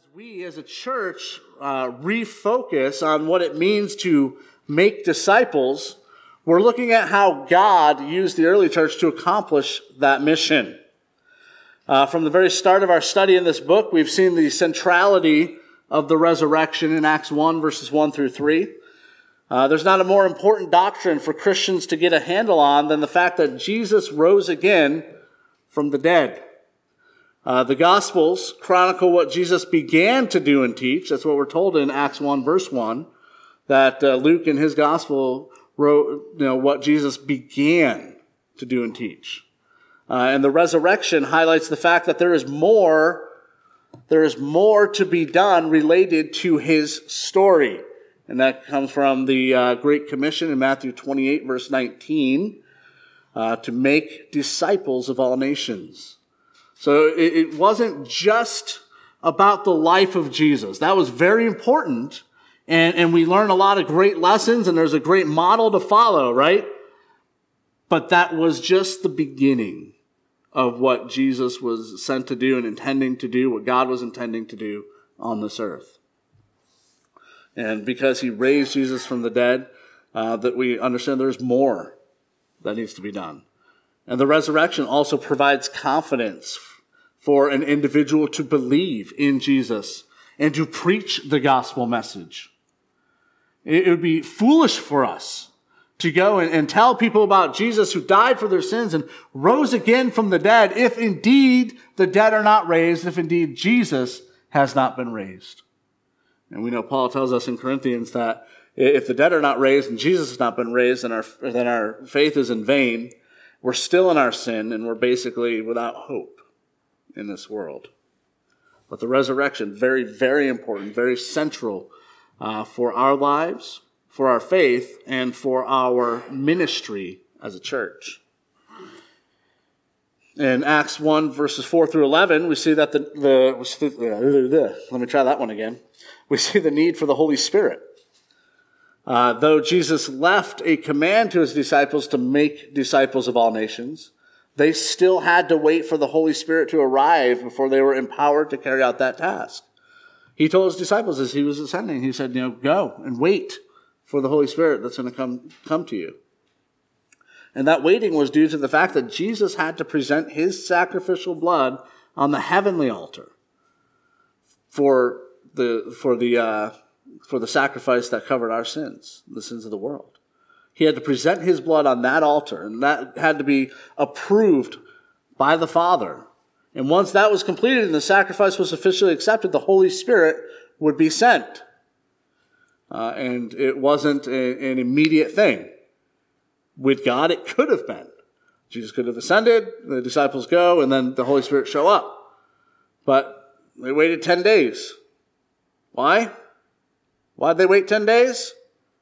As we as a church refocus on what it means to make disciples, we're looking at how God used the early church to accomplish that mission. From the very start of our study in this book, we've seen the centrality of the resurrection in Acts 1, verses 1 through 3. There's not a more important doctrine for Christians to get a handle on than the fact that Jesus rose again from the dead. The Gospels chronicle what Jesus began to do and teach. That's what we're told in Acts 1, verse 1, that Luke in his Gospel wrote, what Jesus began to do and teach. And the resurrection highlights the fact that there is more to be done related to his story. And that comes from the Great Commission in Matthew 28, verse 19, to make disciples of all nations. So it wasn't just about the life of Jesus. That was very important, and we learn a lot of great lessons, and there's a great model to follow, right? But that was just the beginning of what Jesus was sent to do and intending to do, what God was intending to do on this earth. And because he raised Jesus from the dead, that we understand there's more that needs to be done. And the resurrection also provides confidence for an individual to believe in Jesus and to preach the gospel message. It would be foolish for us to go and tell people about Jesus who died for their sins and rose again from the dead if indeed the dead are not raised, if indeed Jesus has not been raised. And we know Paul tells us in Corinthians that if the dead are not raised and Jesus has not been raised, then our faith is in vain. We're still in our sin and we're basically without hope in this world. But the resurrection, very, very important, very central for our lives, for our faith, and for our ministry as a church. In Acts 1, verses 4 through 11, we see that let me try that one again. We see the need for the Holy Spirit. Though Jesus left a command to his disciples to make disciples of all nations, they still had to wait for the Holy Spirit to arrive before they were empowered to carry out that task. He told his disciples as he was ascending, he said, go and wait for the Holy Spirit that's going to come to you. And that waiting was due to the fact that Jesus had to present his sacrificial blood on the heavenly altar for the sacrifice that covered our sins, the sins of the world. He had to present his blood on that altar, and that had to be approved by the Father. And once that was completed and the sacrifice was officially accepted, the Holy Spirit would be sent. And it wasn't an immediate thing. With God, it could have been. Jesus could have ascended, the disciples go, and then the Holy Spirit show up. But they waited 10 days. Why? Why'd they wait 10 days?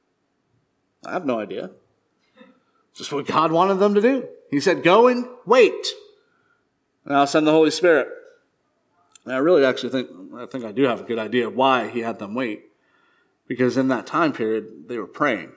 I have no idea. Just what God wanted them to do. He said, go and wait. And I'll send the Holy Spirit. And I really actually think I do have a good idea of why he had them wait. Because in that time period, they were praying.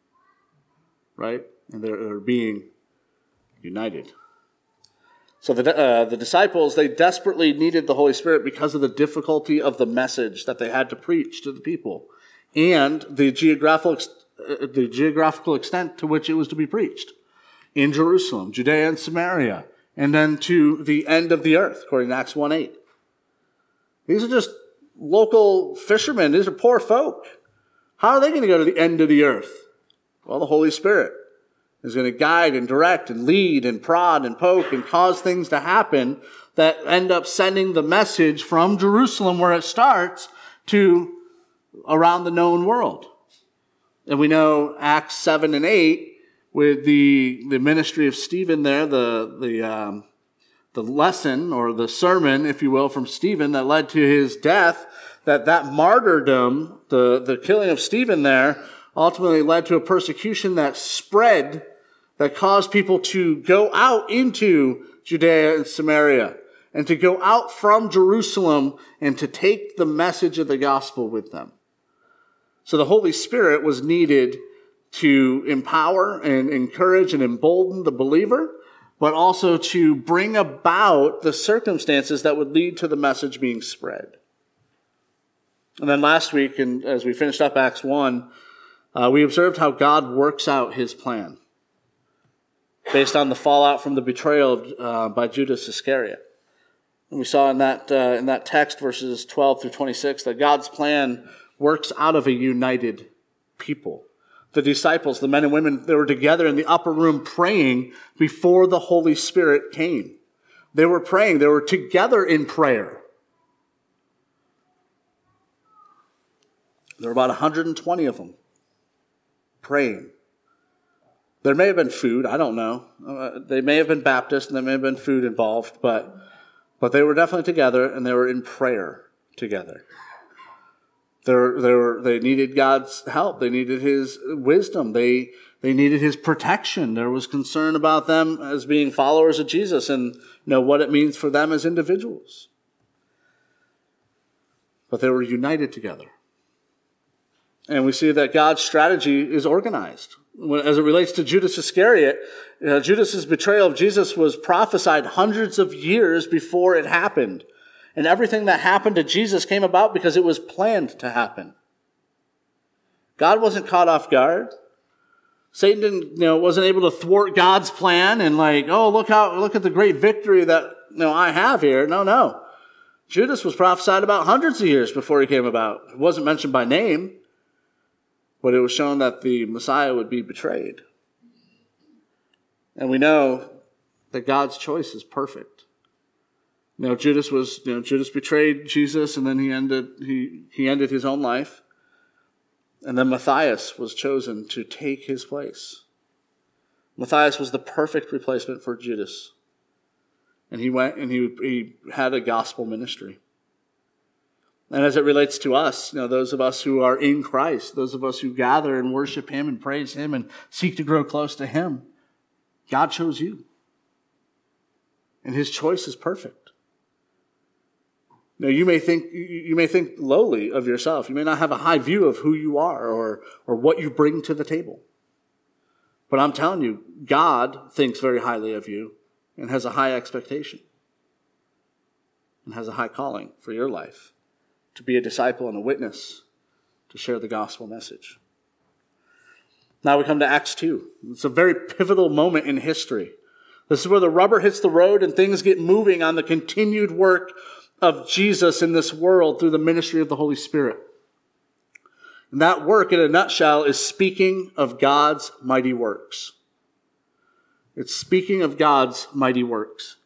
Right? And they were being united. So the disciples, they desperately needed the Holy Spirit because of the difficulty of the message that they had to preach to the people. And the geographical extent to which it was to be preached. In Jerusalem, Judea and Samaria, and then to the end of the earth, according to Acts 1:8. These are just local fishermen. These are poor folk. How are they going to go to the end of the earth? Well, the Holy Spirit is going to guide and direct and lead and prod and poke and cause things to happen that end up sending the message from Jerusalem, where it starts, to around the known world. And we know Acts 7 and 8, with the ministry of Stephen there, the lesson or the sermon, if you will, from Stephen that led to his death, that martyrdom, the killing of Stephen there, ultimately led to a persecution that spread, that caused people to go out into Judea and Samaria, and to go out from Jerusalem and to take the message of the gospel with them. So the Holy Spirit was needed to empower and encourage and embolden the believer, but also to bring about the circumstances that would lead to the message being spread. And then last week, and as we finished up Acts 1, we observed how God works out his plan based on the fallout from the betrayal by Judas Iscariot. And we saw in that text, verses 12 through 26, that God's plan works out of a united people. The disciples, the men and women, they were together in the upper room praying before the Holy Spirit came. They were praying. They were together in prayer. There were about 120 of them praying. There may have been food. I don't know. They may have been Baptist and there may have been food involved, but they were definitely together and they were in prayer together. They needed God's help. They needed his wisdom. They needed his protection. There was concern about them as being followers of Jesus and what it means for them as individuals. But they were united together. And we see that God's strategy is organized. As it relates to Judas Iscariot, Judas's betrayal of Jesus was prophesied hundreds of years before it happened. And everything that happened to Jesus came about because it was planned to happen. God wasn't caught off guard. Satan wasn't able to thwart God's plan and look at the great victory that I have here. No. Judas was prophesied about hundreds of years before he came about. It wasn't mentioned by name, but it was shown that the Messiah would be betrayed. And we know that God's choice is perfect. Judas betrayed Jesus, and then he ended his own life. And then Matthias was chosen to take his place. Matthias was the perfect replacement for Judas. And he went and he had a gospel ministry. And as it relates to us, those of us who are in Christ, those of us who gather and worship him and praise him and seek to grow close to him, God chose you. And his choice is perfect. Now, you may think lowly of yourself. You may not have a high view of who you are or what you bring to the table. But I'm telling you, God thinks very highly of you and has a high expectation and has a high calling for your life to be a disciple and a witness to share the gospel message. Now we come to Acts 2. It's a very pivotal moment in history. This is where the rubber hits the road and things get moving on the continued work of Jesus in this world through the ministry of the Holy Spirit. And that work, in a nutshell, is speaking of God's mighty works. It's speaking of God's mighty works.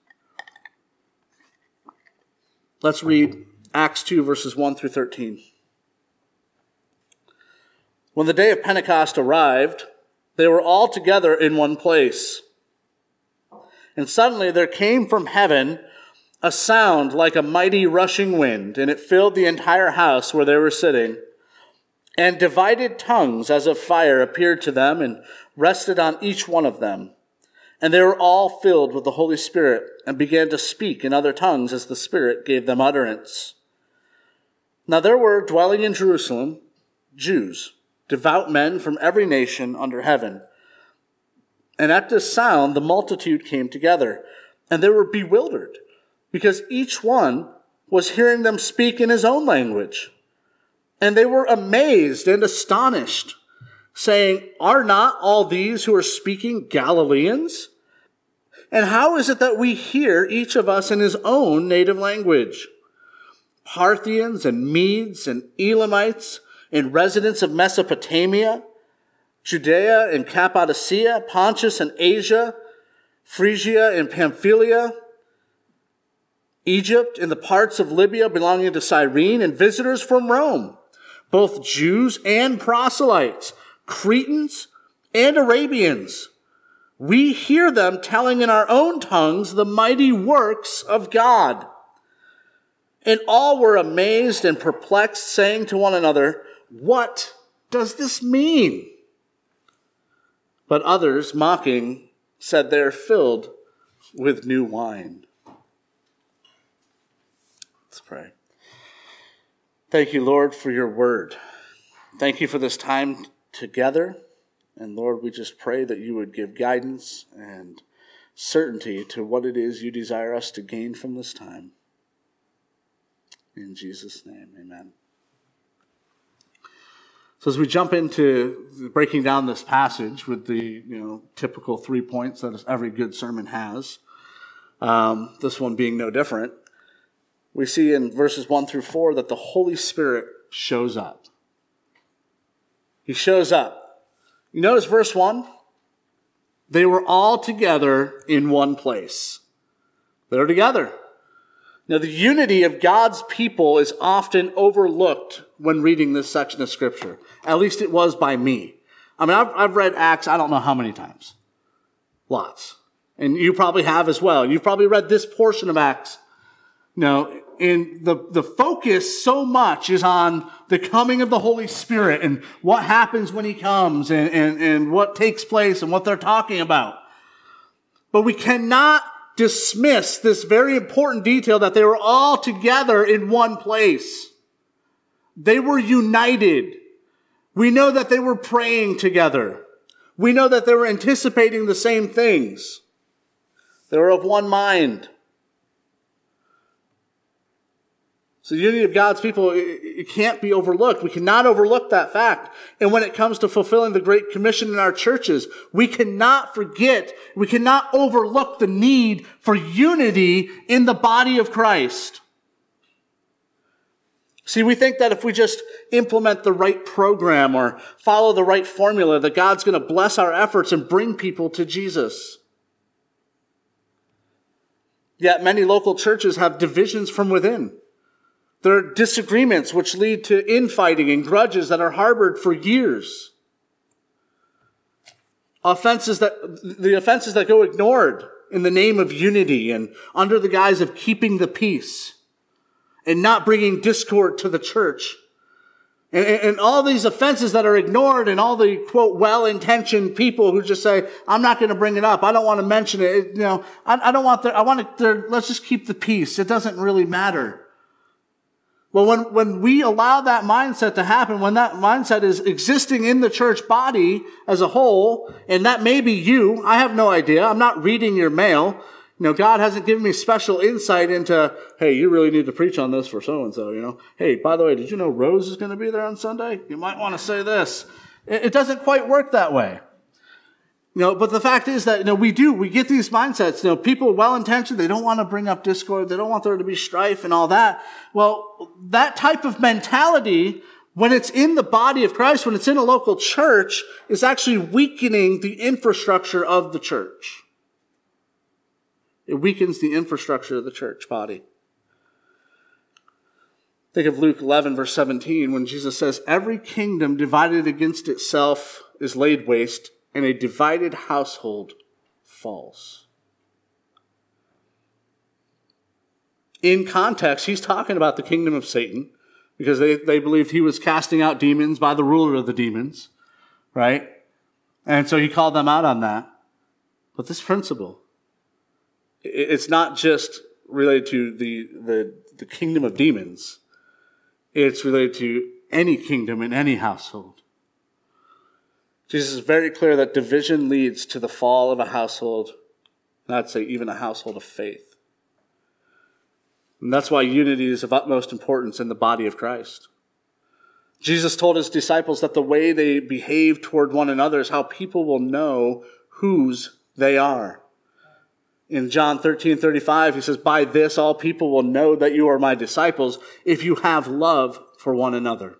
Let's read Acts 2, verses 1 through 13. When the day of Pentecost arrived, they were all together in one place. And suddenly there came from heaven a sound like a mighty rushing wind, and it filled the entire house where they were sitting. And divided tongues as of fire appeared to them and rested on each one of them. And they were all filled with the Holy Spirit and began to speak in other tongues as the Spirit gave them utterance. Now there were dwelling in Jerusalem Jews, devout men from every nation under heaven. And at this sound the multitude came together, and they were bewildered, because each one was hearing them speak in his own language. And they were amazed and astonished, saying, "Are not all these who are speaking Galileans? And how is it that we hear each of us in his own native language? Parthians and Medes and Elamites and residents of Mesopotamia, Judea and Cappadocia, Pontus and Asia, Phrygia and Pamphylia, Egypt and the parts of Libya belonging to Cyrene, and visitors from Rome, both Jews and proselytes, Cretans and Arabians. We hear them telling in our own tongues the mighty works of God." And all were amazed and perplexed, saying to one another, "What does this mean?" But others, mocking, said, "They are filled with new wine." Let's pray. Thank you, Lord, for your word. Thank you for this time together. And Lord, we just pray that you would give guidance and certainty to what it is you desire us to gain from this time. In Jesus' name, amen. So as we jump into breaking down this passage with the typical 3 points that every good sermon has, this one being no different, we see in verses 1 through 4 that the Holy Spirit shows up. He shows up. You notice verse 1? They were all together in one place. They're together. Now, the unity of God's people is often overlooked when reading this section of Scripture. At least it was by me. I mean, I've read Acts I don't know how many times. Lots. And you probably have as well. You've probably read this portion of Acts. And the focus so much is on the coming of the Holy Spirit and what happens when he comes and what takes place and what they're talking about. But we cannot dismiss this very important detail that they were all together in one place. They were united. We know that they were praying together. We know that they were anticipating the same things. They were of one mind. So the unity of God's people, it can't be overlooked. We cannot overlook that fact. And when it comes to fulfilling the Great Commission in our churches, we cannot forget, we cannot overlook the need for unity in the body of Christ. See, we think that if we just implement the right program or follow the right formula, that God's going to bless our efforts and bring people to Jesus. Yet many local churches have divisions from within. There are disagreements which lead to infighting and grudges that are harbored for years. The offenses that go ignored in the name of unity and under the guise of keeping the peace and not bringing discord to the church. And all these offenses that are ignored and all the, quote, well-intentioned people who just say, I'm not going to bring it up. I don't want to mention it. Let's just keep the peace. It doesn't really matter. Well, when we allow that mindset to happen, when that mindset is existing in the church body as a whole, and that may be you, I have no idea. I'm not reading your mail. God hasn't given me special insight into, hey, you really need to preach on this for so-and-so, Hey, by the way, did you know Rose is going to be there on Sunday? You might want to say this. It doesn't quite work that way. But the fact is that, we get these mindsets. People well-intentioned, they don't want to bring up discord. They don't want there to be strife and all that. Well, that type of mentality, when it's in the body of Christ, when it's in a local church, is actually weakening the infrastructure of the church. It weakens the infrastructure of the church body. Think of Luke 11, verse 17, when Jesus says, every kingdom divided against itself is laid waste, and a divided household falls. In context, he's talking about the kingdom of Satan, because they believed he was casting out demons by the ruler of the demons, right? And so he called them out on that. But this principle, it's not just related to the kingdom of demons. It's related to any kingdom in any household. Jesus is very clear that division leads to the fall of a household, and I'd say even a household of faith. And that's why unity is of utmost importance in the body of Christ. Jesus told his disciples that the way they behave toward one another is how people will know whose they are. In John 13:35, he says, by this all people will know that you are my disciples if you have love for one another.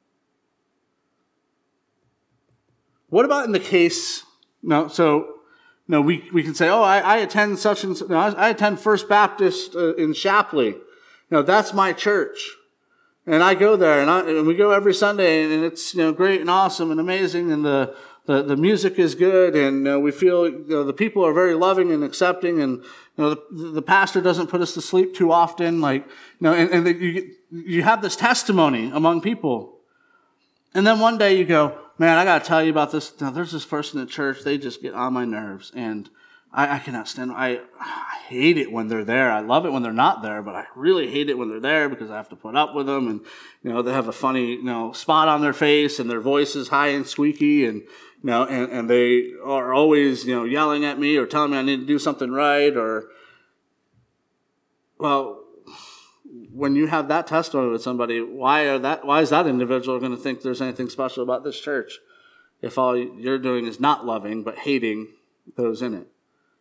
What about in the case, we can say, I attend such and such, I attend First Baptist in Shapley. That's my church. And I go there, and we go every Sunday, and it's, great and awesome and amazing, and the music is good, and we feel, the people are very loving and accepting, and, the pastor doesn't put us to sleep too often, you have this testimony among people. And then one day you go, man, I got to tell you about this. Now, there's this person in church, they just get on my nerves, and I cannot stand them. I hate it when they're there. I love it when they're not there, but I really hate it when they're there because I have to put up with them, and, they have a funny, spot on their face, and their voice is high and squeaky, and, and they are always, yelling at me or telling me I need to do something right, or, well, when you have that testimony with somebody, why is that individual going to think there's anything special about this church if all you're doing is not loving but hating those in it?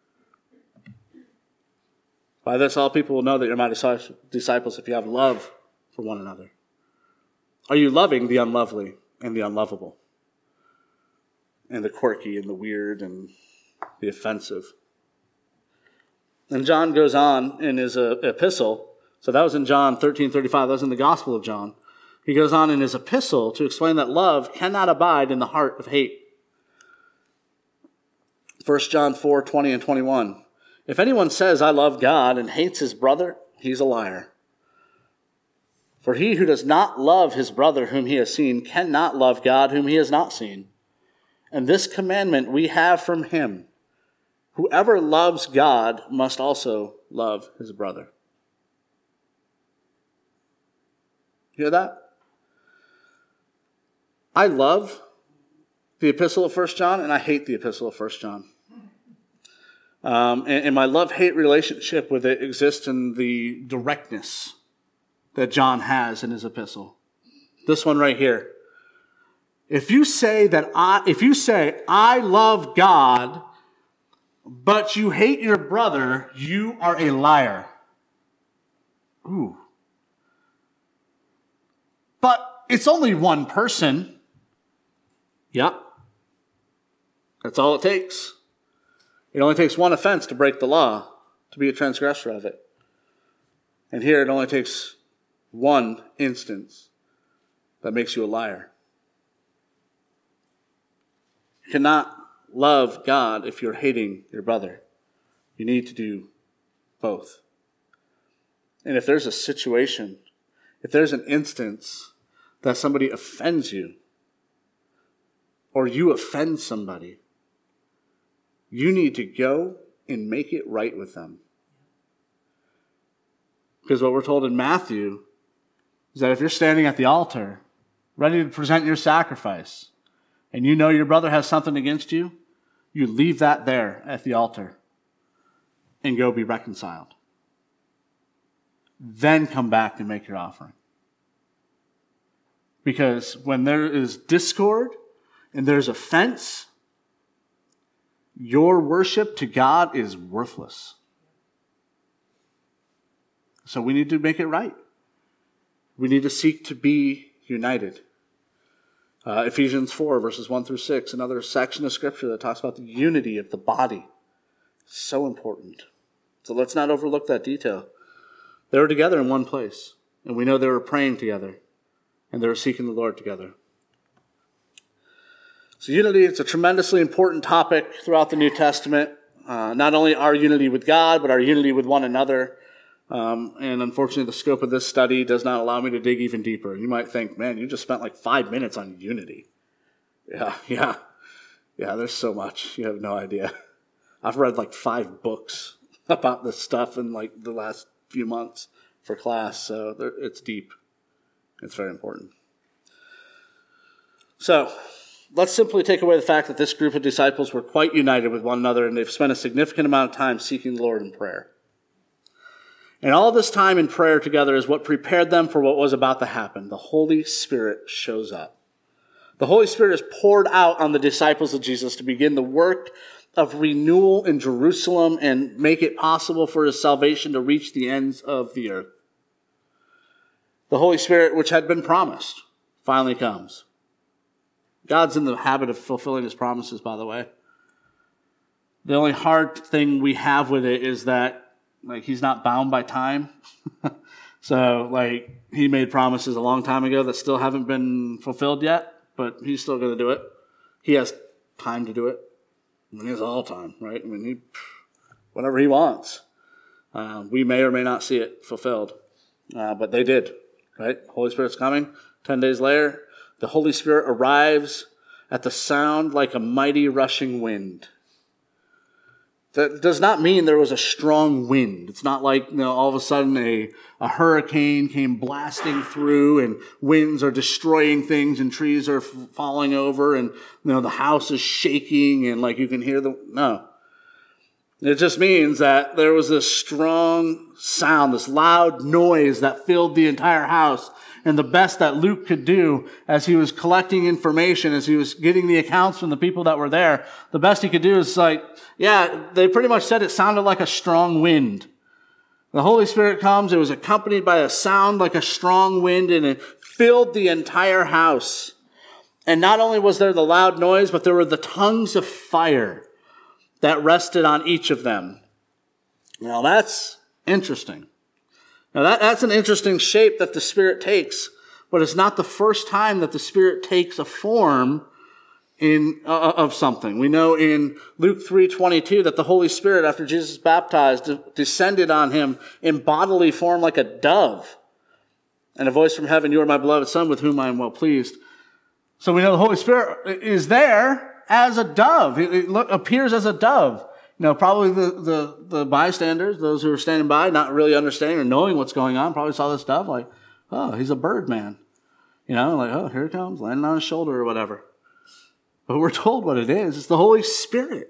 By this, all people will know that you're my disciples if you have love for one another. Are you loving the unlovely and the unlovable, and the quirky and the weird and the offensive? And John goes on in his epistle. So that was in John 13:35. That was in the Gospel of John. He goes on in his epistle to explain that love cannot abide in the heart of hate. 1 John 4:20 and 21. If anyone says, I love God, and hates his brother, he's a liar. For he who does not love his brother whom he has seen cannot love God whom he has not seen. And this commandment we have from him: whoever loves God must also love his brother. Hear that? I love the epistle of 1 John, and I hate the epistle of 1 John. And my love-hate relationship with it exists in the directness that John has in his epistle. This one right here. If you say I love God, but you hate your brother, you are a liar. Ooh. But it's only one person. Yep. That's all it takes. It only takes one offense to break the law, to be a transgressor of it. And here it only takes one instance that makes you a liar. You cannot love God if you're hating your brother. You need to do both. And if there's a situation, if there's an instance that somebody offends you, or you offend somebody, you need to go and make it right with them. Because what we're told in Matthew is that if you're standing at the altar, ready to present your sacrifice, and you know your brother has something against you, you leave that there at the altar and go be reconciled. Then come back and make your offering. Because when there is discord and there's offense, your worship to God is worthless. So we need to make it right. We need to seek to be united. Ephesians 4, verses 1 through 6, another section of Scripture that talks about the unity of the body. So important. So let's not overlook that detail. They were together in one place, and we know they were praying together, and they were seeking the Lord together. So unity, it's a tremendously important topic throughout the New Testament. Not only our unity with God, but our unity with one another. And unfortunately, the scope of this study does not allow me to dig even deeper. You might think, man, you just spent like 5 minutes on unity. Yeah, there's so much. You have no idea. I've read like 5 books about this stuff in like the last few months for class, so it's deep. It's very important. So, let's simply take away the fact that this group of disciples were quite united with one another, and they've spent a significant amount of time seeking the Lord in prayer. And all this time in prayer together is what prepared them for what was about to happen. The Holy Spirit shows up. The Holy Spirit is poured out on the disciples of Jesus to begin the work of renewal in Jerusalem and make it possible for his salvation to reach the ends of the earth. The Holy Spirit, which had been promised, finally comes. God's in the habit of fulfilling his promises, by the way. The only hard thing we have with it is that he's not bound by time. So, he made promises a long time ago that still haven't been fulfilled yet, but he's still going to do it. He has time to do it. He has all time, right? Whatever he wants. We may or may not see it fulfilled, but they did, right? Holy Spirit's coming. 10 days later, the Holy Spirit arrives at the sound like a mighty rushing wind. That does not mean there was a strong wind. It's not like all of a sudden a hurricane came blasting through and winds are destroying things and trees are falling over and the house is shaking and you can hear no. It just means that there was this strong sound, this loud noise that filled the entire house. And the best that Luke could do as he was collecting information, as he was getting the accounts from the people that were there, the best he could do is they pretty much said it sounded like a strong wind. The Holy Spirit comes, it was accompanied by a sound like a strong wind, and it filled the entire house. And not only was there the loud noise, but there were the tongues of fire that rested on each of them. Now that's interesting. Now that's an interesting shape that the Spirit takes, but it's not the first time that the Spirit takes a form of something. We know in Luke 3:22 that the Holy Spirit, after Jesus was baptized, descended on him in bodily form like a dove. And a voice from heaven, "You are my beloved Son, with whom I am well pleased." So we know the Holy Spirit is there as a dove. It appears as a dove. Probably the bystanders, those who were standing by, not really understanding or knowing what's going on, probably saw this dove like, oh, he's a bird man. Oh, here it comes, landing on his shoulder or whatever. But we're told what it is. It's the Holy Spirit.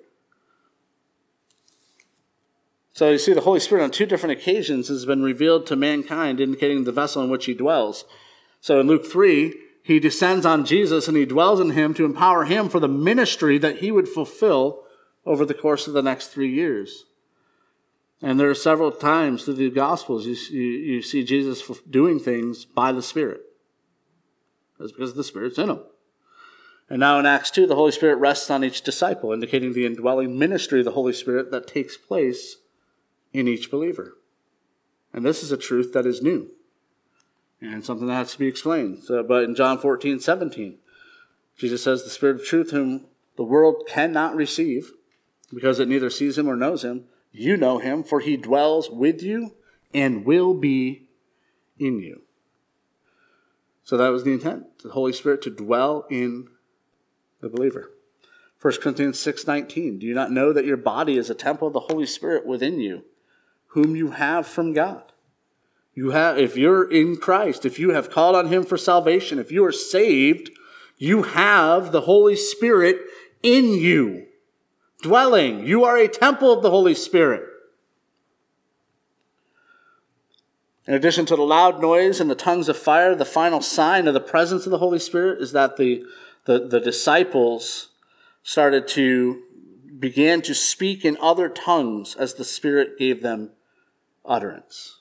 So you see, the Holy Spirit on two different occasions has been revealed to mankind, indicating the vessel in which he dwells. So in Luke 3, he descends on Jesus and he dwells in him to empower him for the ministry that he would fulfill over the course of the next 3 years. And there are several times through the Gospels you see Jesus doing things by the Spirit. That's because the Spirit's in him. And now in Acts 2, the Holy Spirit rests on each disciple, indicating the indwelling ministry of the Holy Spirit that takes place in each believer. And this is a truth that is new and something that has to be explained. But in John 14:17, Jesus says, "The Spirit of truth whom the world cannot receive, because it neither sees him or knows him. You know him, for he dwells with you and will be in you." So that was the intent, the Holy Spirit to dwell in the believer. 1 Corinthians 6:19, "Do you not know that your body is a temple of the Holy Spirit within you, whom you have from God?" If you're in Christ, if you have called on him for salvation, if you are saved, you have the Holy Spirit in you, dwelling. You are a temple of the Holy Spirit. In addition to the loud noise and the tongues of fire, the final sign of the presence of the Holy Spirit is that the disciples began to speak in other tongues as the Spirit gave them utterance.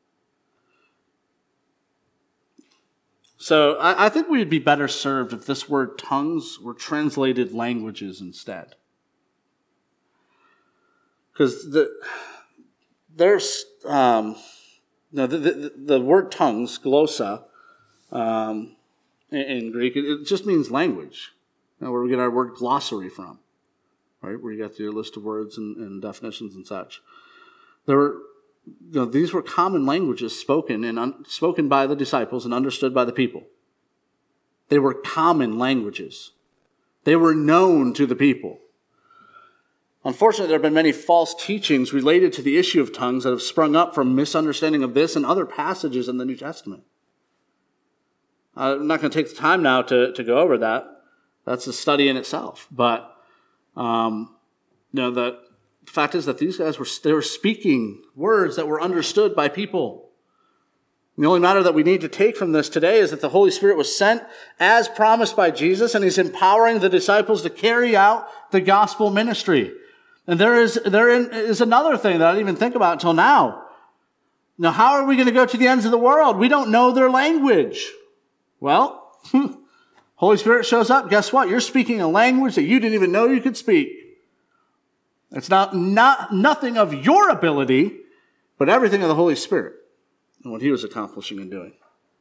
So I think we'd be better served if this word tongues were translated languages instead. Because the word tongues, glossa, in Greek, it just means language. Where we get our word glossary from, right? Where you got your list of words and definitions and such. These were common languages spoken by the disciples and understood by the people. They were common languages. They were known to the people. Unfortunately, there have been many false teachings related to the issue of tongues that have sprung up from misunderstanding of this and other passages in the New Testament. I'm not going to take the time now to go over that. That's a study in itself. But the fact is that these guys were speaking words that were understood by people. The only matter that we need to take from this today is that the Holy Spirit was sent as promised by Jesus, and he's empowering the disciples to carry out the gospel ministry. And there is another thing that I didn't even think about until now. Now, how are we going to go to the ends of the world? We don't know their language. Well, Holy Spirit shows up. Guess what? You're speaking a language that you didn't even know you could speak. It's nothing of your ability, but everything of the Holy Spirit and what he was accomplishing and doing.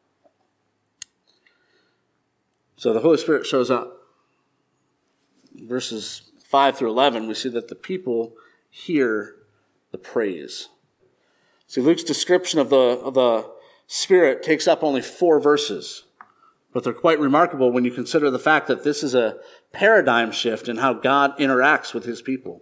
So the Holy Spirit shows up. Verses 5 through 11, we see that the people hear the praise. See, Luke's description of the Spirit takes up only 4 verses, but they're quite remarkable when you consider the fact that this is a paradigm shift in how God interacts with his people.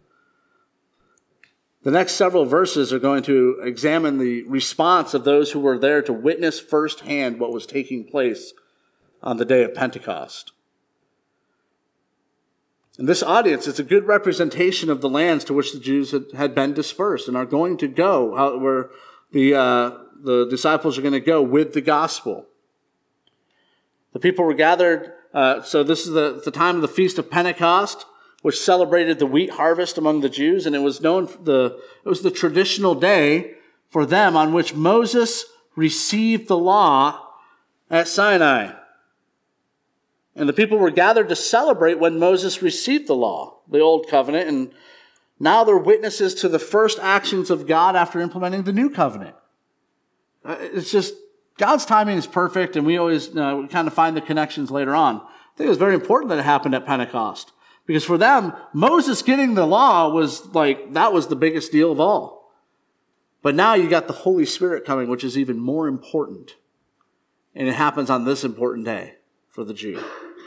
The next several verses are going to examine the response of those who were there to witness firsthand what was taking place on the day of Pentecost. And this audience is a good representation of the lands to which the Jews had been dispersed and are going to go, where the disciples are going to go with the gospel. The people were gathered, so this is the time of the Feast of Pentecost, which celebrated the wheat harvest among the Jews, and it was the traditional day for them on which Moses received the law at Sinai. And the people were gathered to celebrate when Moses received the law, the old covenant, and now they're witnesses to the first actions of God after implementing the new covenant. It's just, God's timing is perfect, and we always we kind of find the connections later on. I think it was very important that it happened at Pentecost, because for them, Moses getting the law that was the biggest deal of all. But now you got the Holy Spirit coming, which is even more important. And it happens on this important day for the Jew.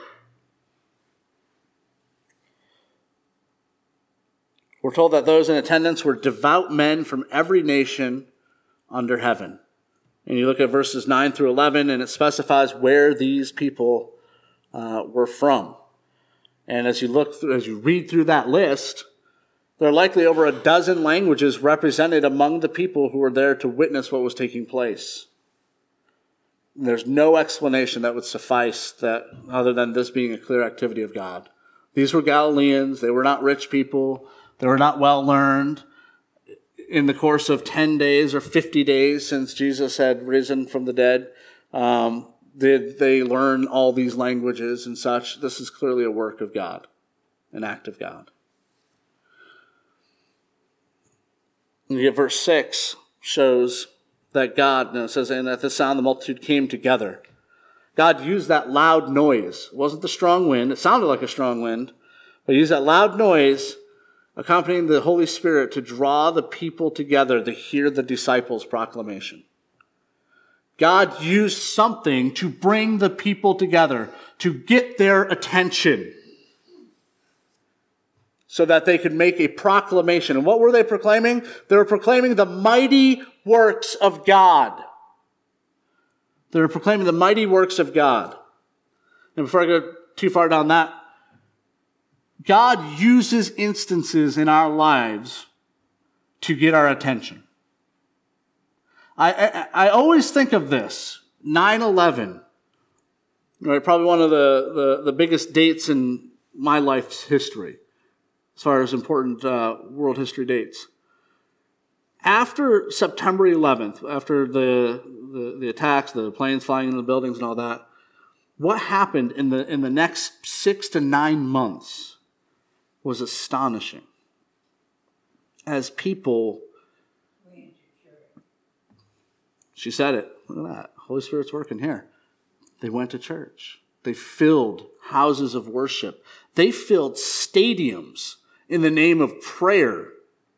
We're told that those in attendance were devout men from every nation under heaven. And you look at verses 9 through 11, and it specifies where these people were from. And as you read through that list, there are likely over a dozen languages represented among the people who were there to witness what was taking place. And there's no explanation that would suffice that other than this being a clear activity of God. These were Galileans. They were not rich people. They were not well learned. In the course of 10 days or 50 days since Jesus had risen from the dead, did they learn all these languages and such? This is clearly a work of God, an act of God. And yet verse 6 shows that God, it says, and at the sound the multitude came together. God used that loud noise. It wasn't the strong wind. It sounded like a strong wind. But he used that loud noise accompanying the Holy Spirit to draw the people together to hear the disciples' proclamation. God used something to bring the people together, to get their attention, so that they could make a proclamation. And what were they proclaiming? They were proclaiming the mighty works of God. They were proclaiming the mighty works of God. And before I go too far down that, God uses instances in our lives to get our attention. I always think of this, 9/11, right? Probably one of the biggest dates in my life's history, as far as important world history dates. After September 11th, after the attacks, the planes flying into the buildings and all that, what happened in the next 6 to 9 months was astonishing. As people, she said it, look at that, Holy Spirit's working here. They went to church. They filled houses of worship. They filled stadiums in the name of prayer.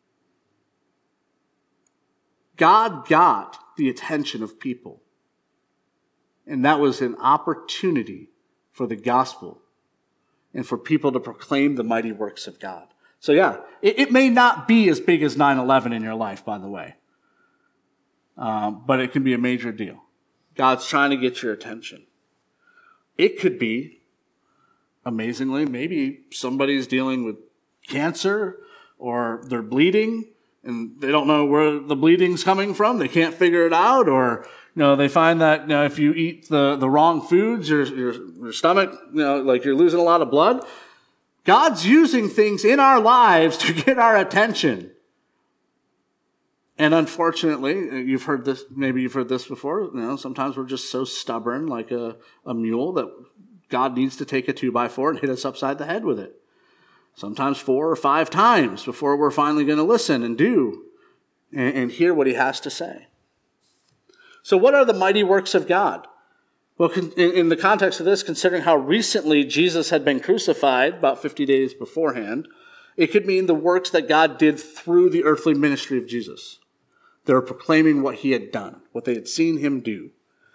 God got the attention of people. And that was an opportunity for the gospel and for people to proclaim the mighty works of God. So yeah, it may not be as big as 9/11 in your life, by the way. But it can be a major deal. God's trying to get your attention. It could be, amazingly, maybe somebody's dealing with cancer or they're bleeding and they don't know where the bleeding's coming from. They can't figure it out, or they find that if you eat the wrong foods, your stomach, like you're losing a lot of blood. God's using things in our lives to get our attention. And unfortunately, you've heard this before. Sometimes we're just so stubborn, like a mule, that God needs to take a 2x4 and hit us upside the head with it. Sometimes 4 or 5 times before we're finally going to listen and do and hear what he has to say. So what are the mighty works of God? Well, in the context of this, considering how recently Jesus had been crucified, about 50 days beforehand, it could mean the works that God did through the earthly ministry of Jesus. They were proclaiming what he had done, what they had seen him do.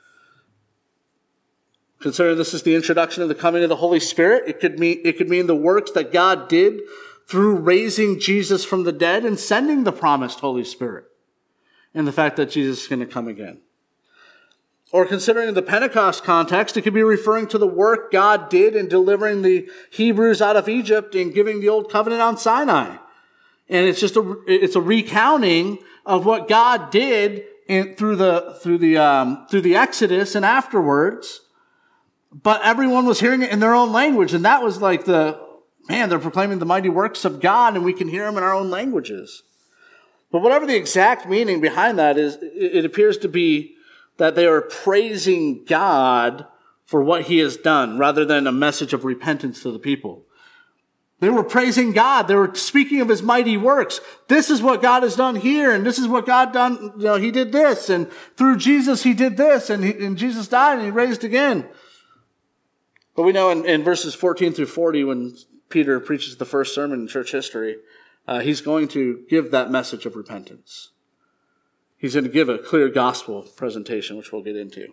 Considering this is the introduction of the coming of the Holy Spirit, it could mean the works that God did through raising Jesus from the dead and sending the promised Holy Spirit, and the fact that Jesus is going to come again. Or considering the Pentecost context, it could be referring to the work God did in delivering the Hebrews out of Egypt and giving the old covenant on Sinai. And it's just a recounting of what God did through the Exodus and afterwards. But everyone was hearing it in their own language, and that was like they're proclaiming the mighty works of God, and we can hear them in our own languages. But whatever the exact meaning behind that is, it appears to be that they are praising God for what he has done, rather than a message of repentance to the people. They were praising God. They were speaking of his mighty works. This is what God has done here, and this is what God done. He did this, and through Jesus he did this, and Jesus died and he raised again. But we know in verses 14 through 40, when Peter preaches the first sermon in church history, he's going to give that message of repentance. He's going to give a clear gospel presentation, which we'll get into.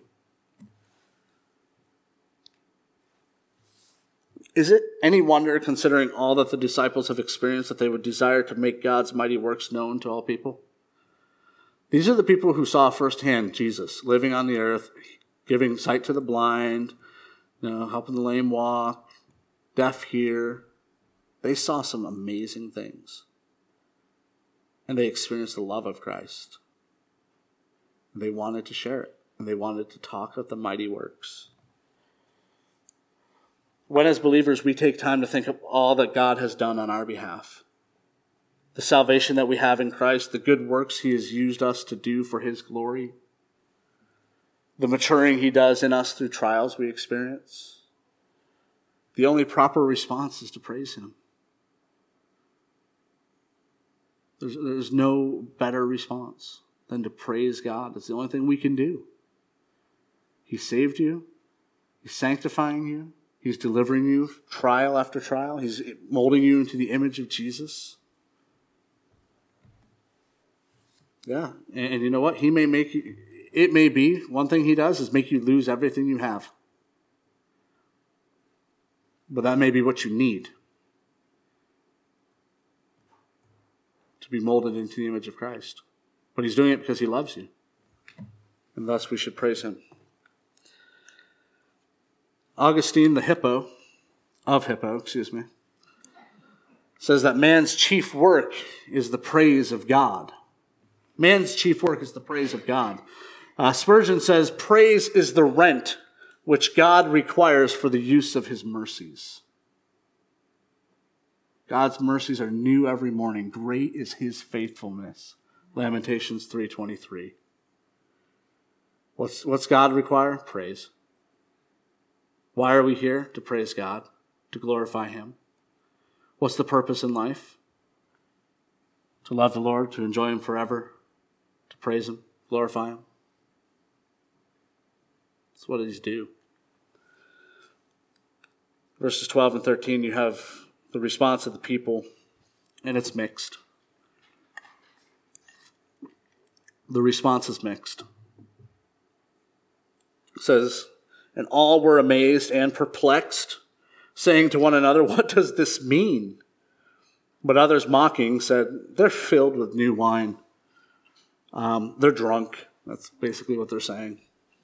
Is it any wonder, considering all that the disciples have experienced, that they would desire to make God's mighty works known to all people? These are the people who saw firsthand Jesus living on the earth, giving sight to the blind, helping the lame walk, deaf hear. They saw some amazing things. And they experienced the love of Christ. They wanted to share it, and they wanted to talk of the mighty works. When, as believers, we take time to think of all that God has done on our behalf, the salvation that we have in Christ, the good works he has used us to do for his glory, the maturing he does in us through trials we experience, the only proper response is to praise him. There's no better response than to praise God. It's the only thing we can do. He saved you. He's sanctifying you. He's delivering you trial after trial. He's molding you into the image of Jesus. Yeah, and you know what? He may make you, it may be, one thing he does is make you lose everything you have. But that may be what you need to be molded into the image of Christ. But he's doing it because he loves you. And thus we should praise him. Augustine of Hippo, says that man's chief work is the praise of God. Man's chief work is the praise of God. Spurgeon says, praise is the rent which God requires for the use of his mercies. God's mercies are new every morning. Great is his faithfulness. Lamentations 3:23. What's God require? Praise. Why are we here? To praise God, to glorify him. What's the purpose in life? To love the Lord, to enjoy him forever, to praise him, glorify him. That's what he's due. Verses 12 and 13, you have the response of the people, and it's mixed. The response is mixed. It says, and all were amazed and perplexed, saying to one another, what does this mean? But others mocking said, they're filled with new wine. They're drunk. That's basically what they're saying.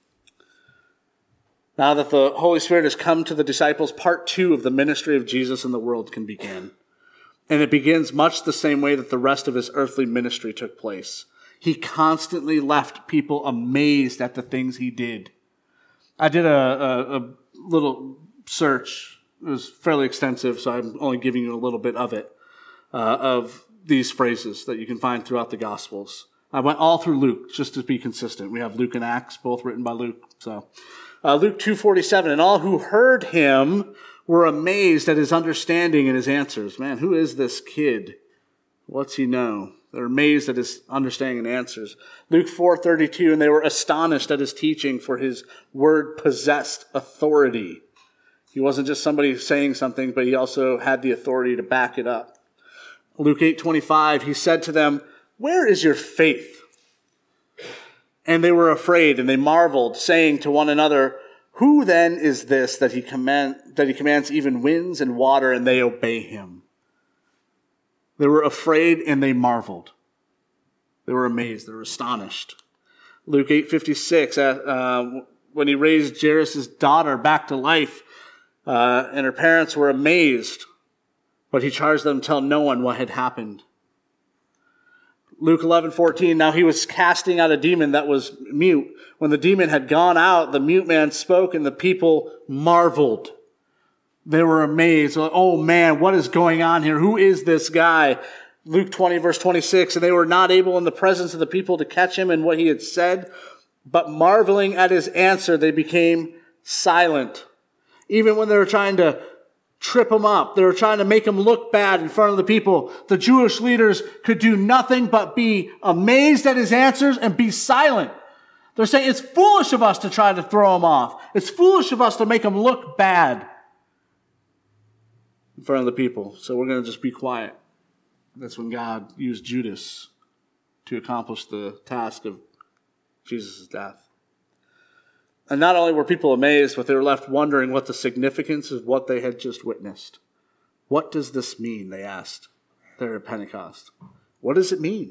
Now that the Holy Spirit has come to the disciples, part 2 of the ministry of Jesus in the world can begin. And it begins much the same way that the rest of his earthly ministry took place. He constantly left people amazed at the things he did. I did a little search. It was fairly extensive, so I'm only giving you a little bit of it, of these phrases that you can find throughout the Gospels. I went all through Luke, just to be consistent. We have Luke and Acts, both written by Luke. So, Luke 2:47, and all who heard him were amazed at his understanding and his answers. Man, who is this kid? What's he know? They're amazed at his understanding and answers. Luke 4:32, and they were astonished at his teaching, for his word possessed authority. He wasn't just somebody saying something, but he also had the authority to back it up. Luke 8:25, he said to them, where is your faith? And they were afraid, and they marveled, saying to one another, who then is this that he commands even winds and water, and they obey him? They were afraid and they marveled. They were amazed. They were astonished. Luke 8:56, when he raised Jairus' daughter back to life, and her parents were amazed, but he charged them to tell no one what had happened. Luke 11:14, now he was casting out a demon that was mute. When the demon had gone out, the mute man spoke, and the people marveled. They were amazed. Oh man, what is going on here? Who is this guy? Luke 20, verse 26, and they were not able in the presence of the people to catch him in what he had said, but marveling at his answer, they became silent. Even when they were trying to trip him up, they were trying to make him look bad in front of the people, the Jewish leaders could do nothing but be amazed at his answers and be silent. They're saying, it's foolish of us to try to throw him off. It's foolish of us to make him look bad in front of the people. So we're going to just be quiet. That's when God used Judas to accomplish the task of Jesus' death. And not only were people amazed, but they were left wondering what the significance of what they had just witnessed. What does this mean, they asked there at Pentecost. What does it mean?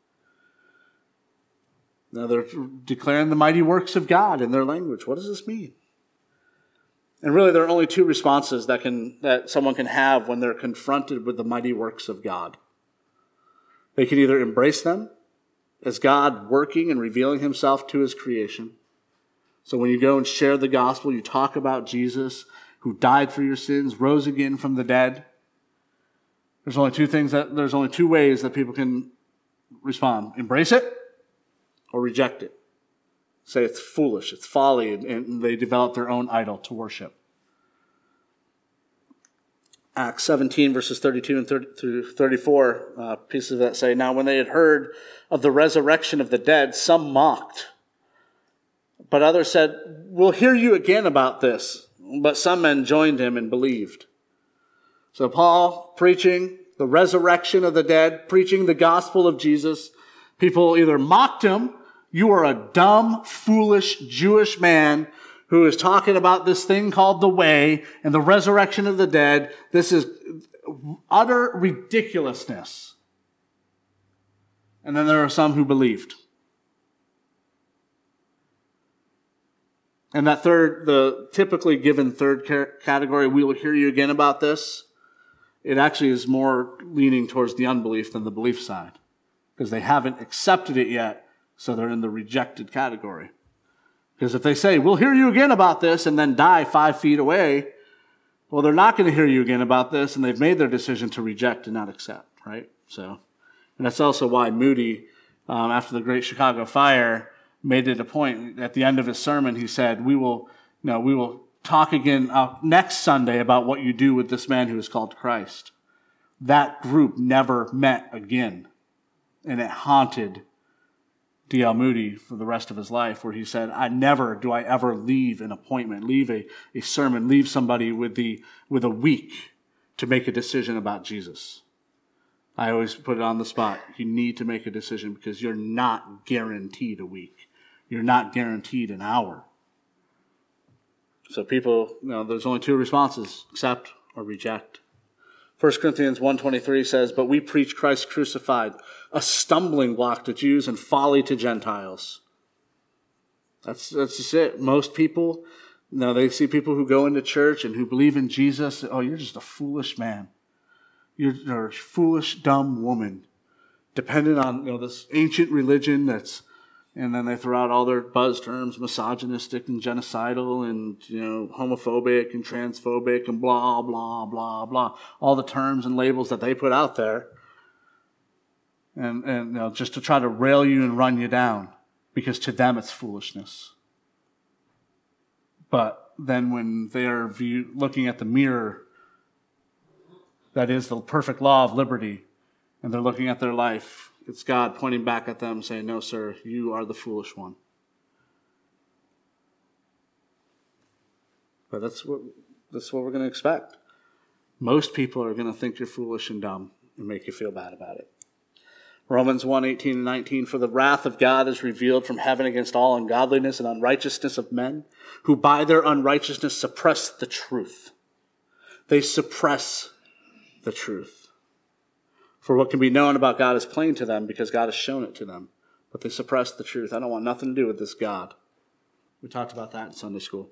Now they're declaring the mighty works of God in their language. What does this mean? And really there are only two responses that someone can have when they're confronted with the mighty works of God. They can either embrace them as God working and revealing himself to his creation. So when you go and share the gospel, you talk about Jesus who died for your sins, rose again from the dead. There's only two ways that people can respond. Embrace it or reject it. Say it's foolish, it's folly, and they develop their own idol to worship. Acts 17, verses 32 and through 34, pieces of that say, now when they had heard of the resurrection of the dead, some mocked. But others said, we'll hear you again about this. But some men joined him and believed. So Paul preaching the resurrection of the dead, preaching the gospel of Jesus. People either mocked him, you are a dumb, foolish Jewish man who is talking about this thing called the way and the resurrection of the dead. This is utter ridiculousness. And then there are some who believed. And that the typically given third category, we will hear you again about this, it actually is more leaning towards the unbelief than the belief side. Because they haven't accepted it yet, so they're in the rejected category. Because if they say, we'll hear you again about this, and then die 5 feet away, well, they're not going to hear you again about this, and they've made their decision to reject and not accept, right? So, and that's also why Moody, after the Great Chicago Fire, made it a point. At the end of his sermon, he said, we will talk again next Sunday about what you do with this man who is called Christ. That group never met again. And it haunted D.L. Moody for the rest of his life, where he said, I ever leave an appointment, leave a sermon, leave somebody with a week to make a decision about Jesus. I always put it on the spot. You need to make a decision because you're not guaranteed a week. You're not guaranteed an hour. So people, there's only two responses, accept or reject. 1 Corinthians 1:23 says, but we preach Christ crucified, a stumbling block to Jews and folly to Gentiles. That's just it. Most people, they see people who go into church and who believe in Jesus. Oh, you're just a foolish man. You're a foolish, dumb woman, dependent on this ancient religion and then they throw out all their buzz terms, misogynistic and genocidal and, homophobic and transphobic and blah, blah, blah, blah. All the terms and labels that they put out there. And just to try to rail you and run you down. Because to them it's foolishness. But then when they are looking at the mirror, that is the perfect law of liberty, and they're looking at their life, it's God pointing back at them saying, no, sir, you are the foolish one. But that's what we're going to expect. Most people are going to think you're foolish and dumb and make you feel bad about it. Romans 1:18 and 19, for the wrath of God is revealed from heaven against all ungodliness and unrighteousness of men, who by their unrighteousness suppress the truth. They suppress the truth. For what can be known about God is plain to them because God has shown it to them. but they suppress the truth. I don't want nothing to do with this God. We talked about that in Sunday school.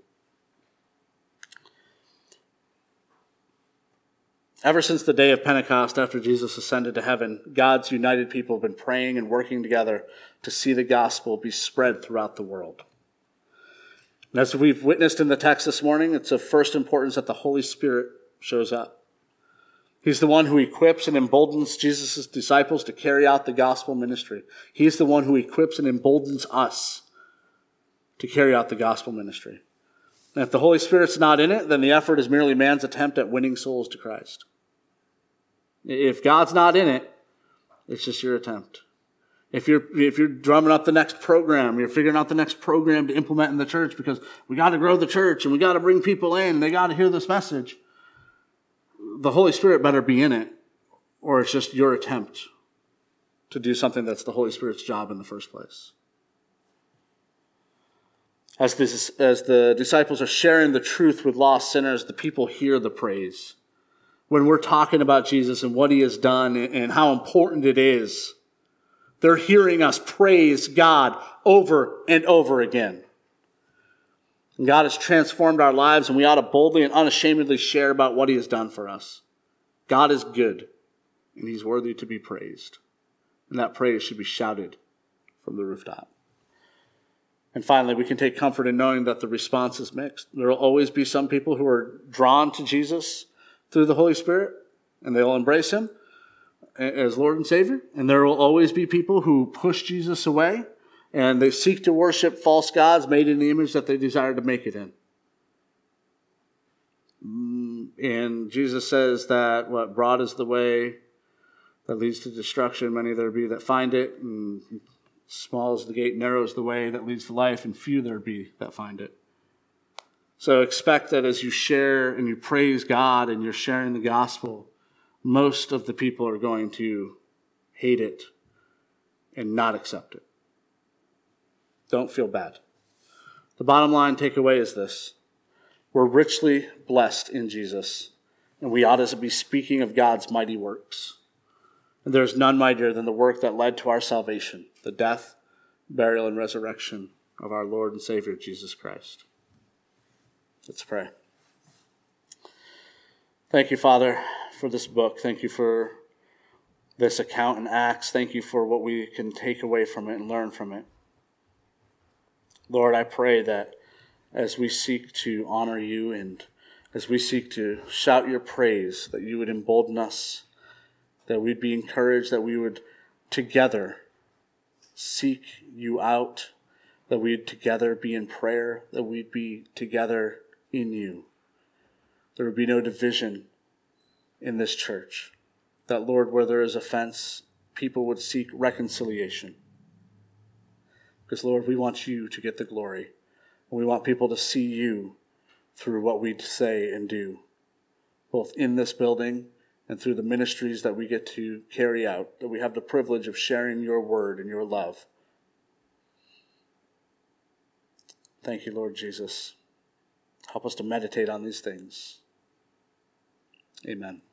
Ever since the day of Pentecost, after Jesus ascended to heaven, God's united people have been praying and working together to see the gospel be spread throughout the world. And as we've witnessed in the text this morning, it's of first importance that the Holy Spirit shows up. He's the one who equips and emboldens Jesus' disciples to carry out the gospel ministry. He's the one who equips and emboldens us to carry out the gospel ministry. And if the Holy Spirit's not in it, then the effort is merely man's attempt at winning souls to Christ. If God's not in it, it's just your attempt. If you're drumming up the next program, you're figuring out the next program to implement in the church because we got to grow the church and we got to bring people in, they got to hear this message. The Holy Spirit better be in it, or it's just your attempt to do something that's the Holy Spirit's job in the first place. As the disciples are sharing the truth with lost sinners, the people hear the praise. When we're talking about Jesus and what he has done and how important it is, they're hearing us praise God over and over again. And God has transformed our lives, and we ought to boldly and unashamedly share about what he has done for us. God is good, and he's worthy to be praised. And that praise should be shouted from the rooftop. And finally, we can take comfort in knowing that the response is mixed. There will always be some people who are drawn to Jesus through the Holy Spirit, and they'll embrace him as Lord and Savior. And there will always be people who push Jesus away, and they seek to worship false gods made in the image that they desire to make it in. And Jesus says that broad is the way that leads to destruction, many there be that find it, and small is the gate, narrow is the way that leads to life, and few there be that find it. So expect that as you share and you praise God and you're sharing the gospel, most of the people are going to hate it and not accept it. Don't feel bad. The bottom line takeaway is this. We're richly blessed in Jesus, and we ought to be speaking of God's mighty works. And there's none mightier than the work that led to our salvation, the death, burial, and resurrection of our Lord and Savior, Jesus Christ. Let's pray. Thank you, Father, for this book. Thank you for this account in Acts. Thank you for what we can take away from it and learn from it. Lord, I pray that as we seek to honor you and as we seek to shout your praise, that you would embolden us, that we'd be encouraged, that we would together seek you out, that we'd together be in prayer, that we'd be together in you. There would be no division in this church. That, Lord, where there is offense, people would seek reconciliation. Because, Lord, we want you to get the glory. And we want people to see you through what we say and do, both in this building and through the ministries that we get to carry out, that we have the privilege of sharing your word and your love. Thank you, Lord Jesus. Help us to meditate on these things. Amen.